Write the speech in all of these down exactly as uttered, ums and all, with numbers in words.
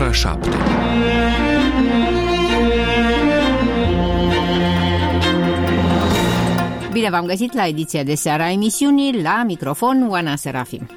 ora șapte. Bine v-am găsit la ediția de seară a emisiunii, la microfon Oana Serafim.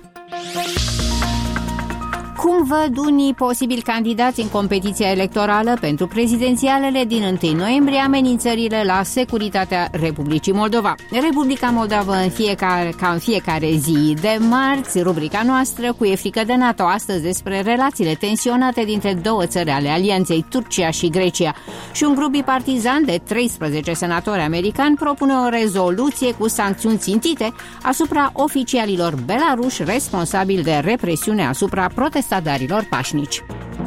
Cum văd unii posibili candidați în competiția electorală pentru prezidențialele din întâi noiembrie amenințările la securitatea Republicii Moldova? Republica Moldova în fiecare, ca în fiecare zi de marți, rubrica noastră cu e frică de NATO, astăzi despre relațiile tensionate dintre două țări ale alianței, Turcia și Grecia. Și un grup bipartizan de treisprezece senatori americani propune o rezoluție cu sancțiuni țintite asupra oficialilor belaruși responsabili de represiune asupra protestatarilor stadarilor pașnici.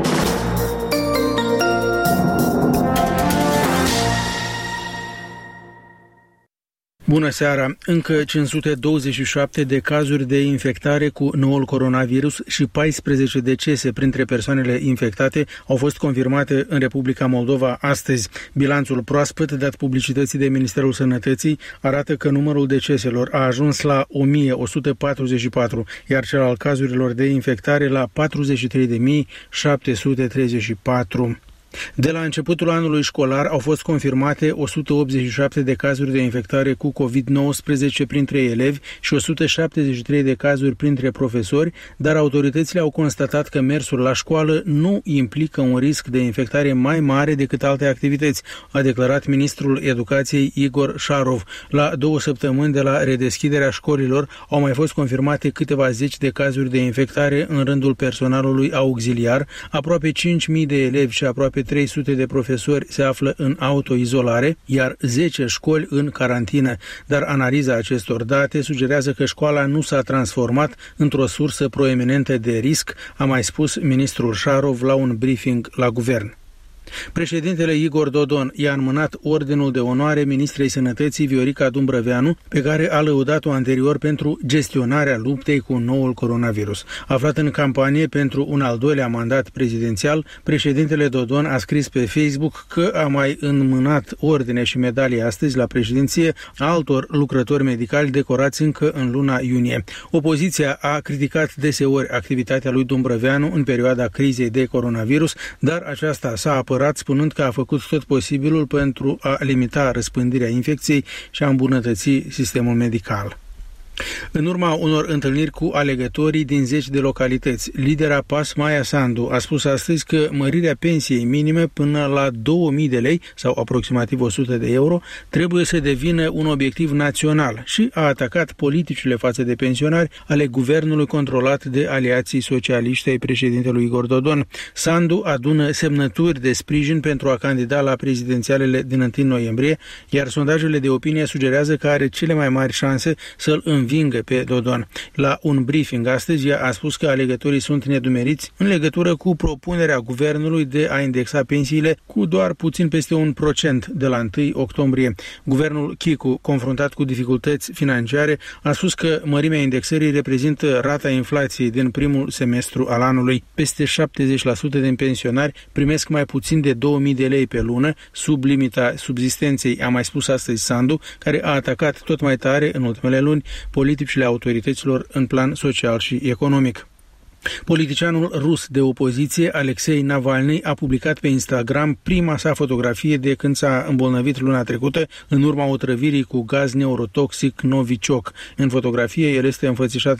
Bună seara! Încă cinci sute douăzeci și șapte de cazuri de infectare cu noul coronavirus și paisprezece decese printre persoanele infectate au fost confirmate în Republica Moldova astăzi. Bilanțul proaspăt dat publicității de Ministerul Sănătății arată că numărul deceselor a ajuns la o mie o sută patruzeci și patru, iar cel al cazurilor de infectare la patruzeci și trei de mii șapte sute treizeci și patru. De la începutul anului școlar au fost confirmate o sută optzeci și șapte de cazuri de infectare cu covid nouăsprezece printre elevi și o sută șaptezeci și trei de cazuri printre profesori, dar autoritățile au constatat că mersul la școală nu implică un risc de infectare mai mare decât alte activități, a declarat ministrul Educației Igor Șarov. La două săptămâni de la redeschiderea școlilor au mai fost confirmate câteva zeci de cazuri de infectare în rândul personalului auxiliar, aproape cinci mii de elevi și aproape trei sute de profesori se află în autoizolare, iar zece școli în carantină. Dar analiza acestor date sugerează că școala nu s-a transformat într-o sursă proeminentă de risc, a mai spus ministrul Șarov la un briefing la guvern. Președintele Igor Dodon i-a înmânat ordinul de onoare ministrei Sănătății Viorica Dumbrăveanu, pe care a lăudat-o anterior pentru gestionarea luptei cu noul coronavirus. Aflat în campanie pentru un al doilea mandat prezidențial, președintele Dodon a scris pe Facebook că a mai înmânat ordine și medalii astăzi la președinție altor lucrători medicali decorați încă în luna iunie. Opoziția a criticat deseori activitatea lui Dumbrăveanu în perioada crizei de coronavirus, dar aceasta s-a apărat spunând că a făcut tot posibilul pentru a limita răspândirea infecției și a îmbunătăți sistemul medical. În urma unor întâlniri cu alegătorii din zeci de localități, lidera P A S Maia Sandu a spus astăzi că mărirea pensiei minime până la două mii de lei sau aproximativ o sută de euro trebuie să devină un obiectiv național și a atacat politicile față de pensionari ale guvernului controlat de aliații socialiști ai președintelui Igor Dodon. Sandu adună semnături de sprijin pentru a candida la prezidențialele din întâi noiembrie, iar sondajele de opinie sugerează că are cele mai mari șanse să-l învingă pe Dodon. La un briefing astăzi, ea a spus că alegătorii sunt nedumeriți în legătură cu propunerea guvernului de a indexa pensiile cu doar puțin peste un procent de la întâi octombrie. Guvernul Chicu, confruntat cu dificultăți financiare, a spus că mărimea indexării reprezintă rata inflației din primul semestru al anului. Peste șaptezeci la sută din pensionari primesc mai puțin de două mii de lei pe lună, sub limita subzistenței, a mai spus astăzi Sandu, care a atacat tot mai tare în ultimele luni politicile autorităților în plan social și economic. Politicianul rus de opoziție, Alexei Navalny, a publicat pe Instagram prima sa fotografie de când s-a îmbolnăvit luna trecută în urma otrăvirii cu gaz neurotoxic Novichok. În fotografie, el este înfățișat